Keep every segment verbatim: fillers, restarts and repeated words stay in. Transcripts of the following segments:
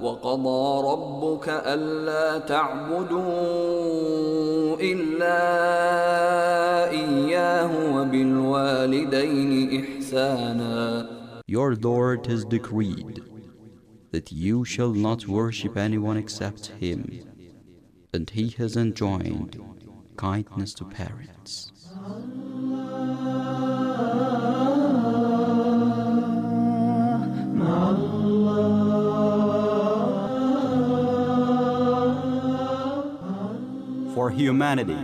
وقضى ربك ألا تعبدوا إلا إياه وبالوالدين إحسانا. Your Lord has decreed that you shall not worship anyone except Him, and He has enjoined kindness to parents. For humanity,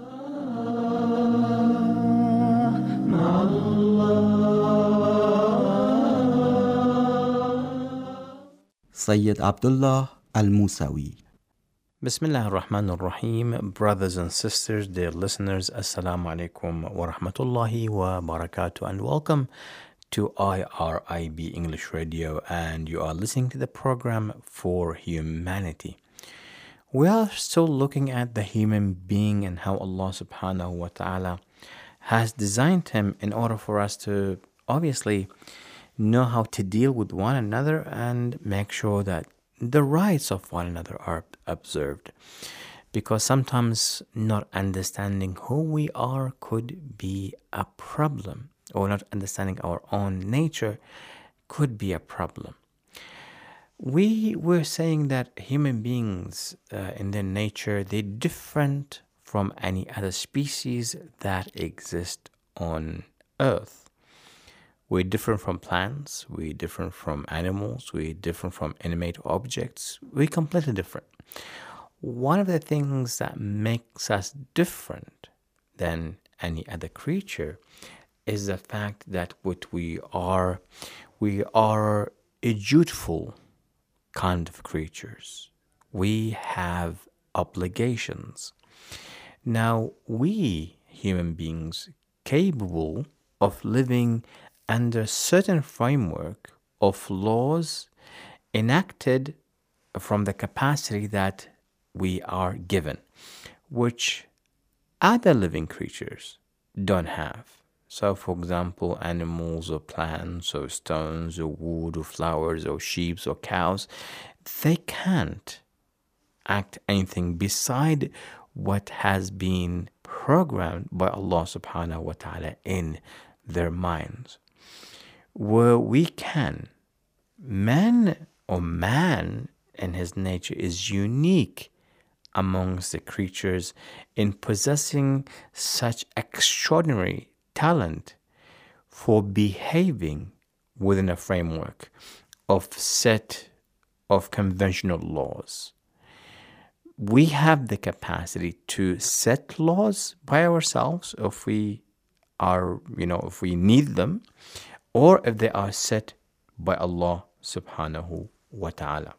Sayyid Abdullah Al-Musawi. Bismillah ar-Rahman ar-Rahim. Brothers and sisters, dear listeners, Assalamu alaikum wa rahmatullahi wa barakatuh, and welcome to I R I B English Radio, and you are listening to the program For Humanity. We are still looking at the human being and how Allah subhanahu wa ta'ala has designed him in order for us to obviously know how to deal with one another and make sure that the rights of one another are observed. Because sometimes not understanding who we are could be a problem, or not understanding our own nature could be a problem. We were saying that human beings uh, in their nature, they're different from any other species that exist on earth. We're different from plants, we're different from animals, we're different from inanimate objects, we're completely different. One of the things that makes us different than any other creature is the fact that what we are, we are a dutiful kind of creatures. We have obligations. Now, we human beings capable of living under certain framework of laws enacted from the capacity that we are given, which other living creatures don't have. So, for example, animals or plants or stones or wood or flowers or sheep or cows, they can't act anything beside what has been programmed by Allah subhanahu wa ta'ala in their minds. Where we can, man or man in his nature is unique amongst the creatures in possessing such extraordinary talent for behaving within a framework of set of conventional laws. We have the capacity to set laws by ourselves if we are, you know, if we need them, or if they are set by Allah subhanahu wa ta'ala.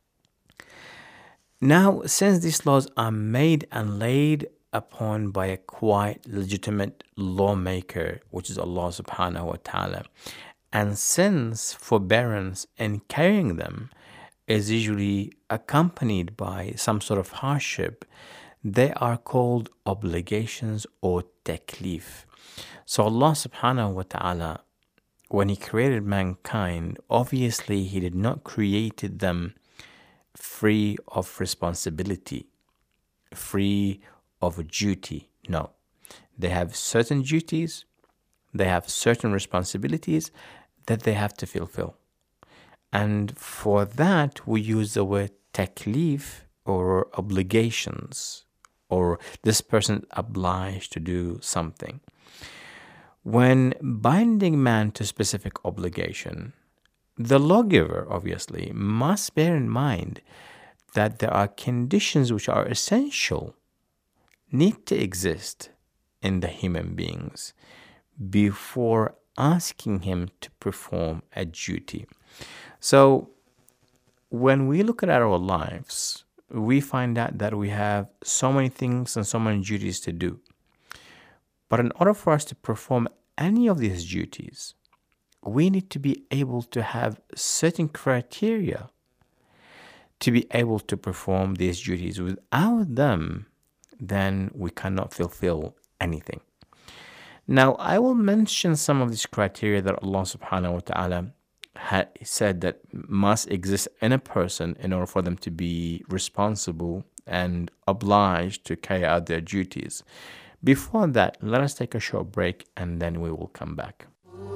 Now, since these laws are made and laid upon by a quite legitimate lawmaker, which is Allah subhanahu wa ta'ala, and since forbearance in carrying them is usually accompanied by some sort of hardship, they are called obligations or taklif. So Allah subhanahu wa ta'ala, when He created mankind, obviously He did not create them free of responsibility, free of duty. No. They have certain duties, they have certain responsibilities that they have to fulfill. And for that, we use the word taklif, or obligations, or this person obliged to do something. When binding man to specific obligation, the lawgiver obviously must bear in mind that there are conditions which are essential, need to exist in the human beings before asking him to perform a duty. So when we look at our lives, we find out that we have so many things and so many duties to do. But in order for us to perform any of these duties, we need to be able to have certain criteria to be able to perform these duties. Without them, then we cannot fulfill anything. Now, I will mention some of these criteria that Allah subhanahu wa ta'ala had said that must exist in a person in order for them to be responsible and obliged to carry out their duties. Before that, let us take a short break and then we will come back.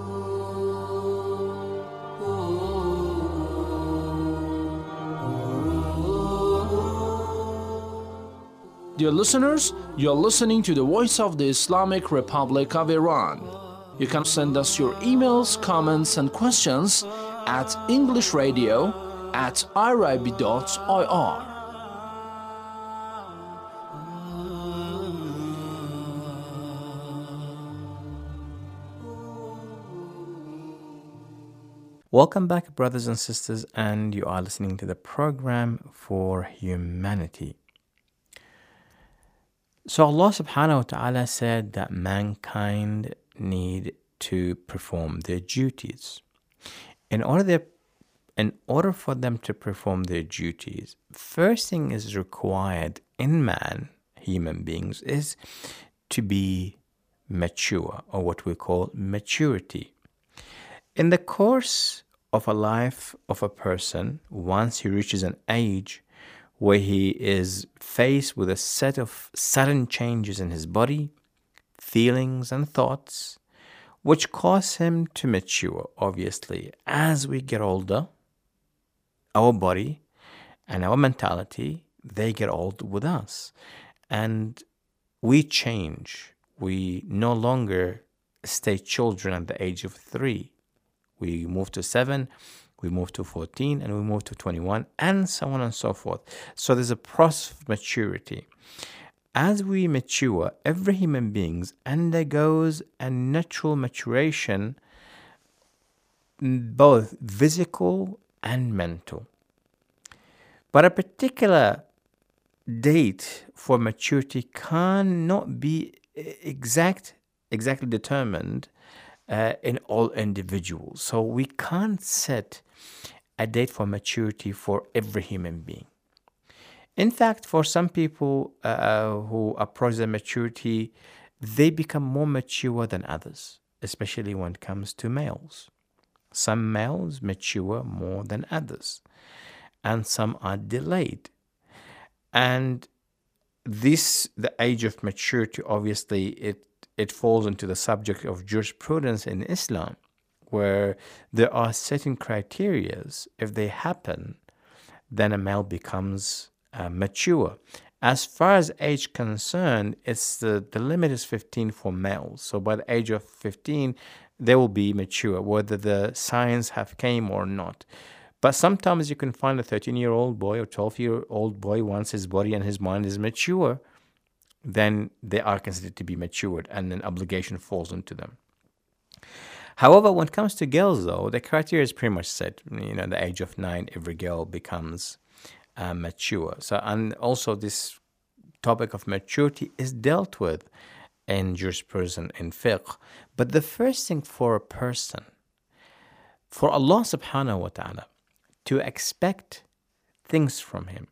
Dear listeners, you're listening to the Voice of the Islamic Republic of Iran. You can send us your emails, comments, and questions at englishradio at irib dot i r. Welcome back, brothers and sisters, and you are listening to the program for humanity. So Allah subhanahu wa ta'ala said that mankind need to perform their duties. In order, their, in order for them to perform their duties, first thing is required in man, human beings, is to be mature, or what we call maturity. In the course of a life of a person, once he reaches an age where he is faced with a set of sudden changes in his body, feelings and thoughts, which cause him to mature. Obviously, as we get older, our body and our mentality, they get old with us. And we change. We no longer stay children at the age of three. We move to seven, we move to fourteen, and we move to twenty-one, and so on and so forth. So there's a process of maturity. As we mature, every human being undergoes a natural maturation, both physical and mental. But a particular date for maturity cannot be exact, exactly determined uh, in all individuals. So we can't set a date for maturity for every human being. In fact, for some people uh, who approach their maturity, they become more mature than others, especially when it comes to males. Some males mature more than others, and some are delayed. And this, the age of maturity, obviously, it, it falls into the subject of jurisprudence in Islam, where there are certain criteria. If they happen, then a male becomes uh, mature. As far as age concerned, it's the, the limit is fifteen for males. So by the age of fifteen, they will be mature, whether the signs have came or not. But sometimes you can find a thirteen-year-old boy or twelve-year-old boy, once his body and his mind is mature, then they are considered to be matured, and an obligation falls onto them. However, when it comes to girls, though, the criteria is pretty much set. You know, at the age of nine, every girl becomes uh, mature. So, and also this topic of maturity is dealt with in jurisprudence in fiqh. But the first thing for a person, for Allah subhanahu wa ta'ala, to expect things from him,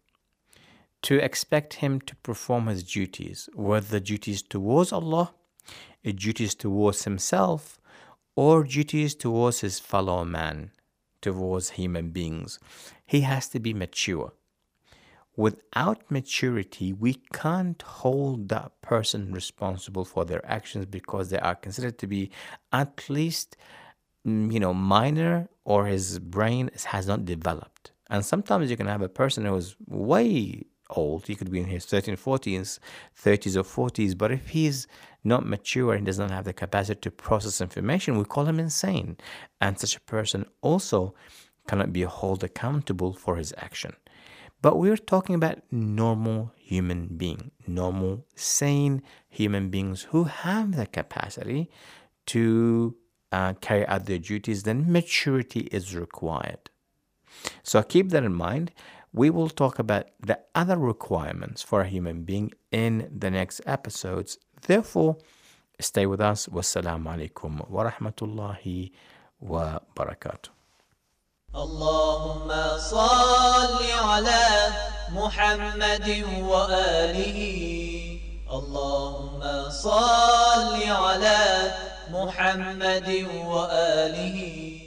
to expect him to perform his duties, whether duties towards Allah, duties towards himself, or duties towards his fellow man, towards human beings. He has to be mature. Without maturity, we can't hold that person responsible for their actions, because they are considered to be at least, you know, minor, or his brain has not developed. And sometimes you can have a person who is way old. He could be in his thirties, forties, thirties or forties, but if he's not mature and does not have the capacity to process information, we call him insane. And such a person also cannot be held accountable for his action. But we're talking about normal human beings, normal, sane human beings who have the capacity to uh, carry out their duties. Then maturity is required. So keep that in mind. We will talk about the other requirements for a human being in the next episodes. Therefore, stay with us. Wassalamu alaikum wa rahmatullahi wa barakatuh. اللهم صل على محمد وآله اللهم صل على محمد وآله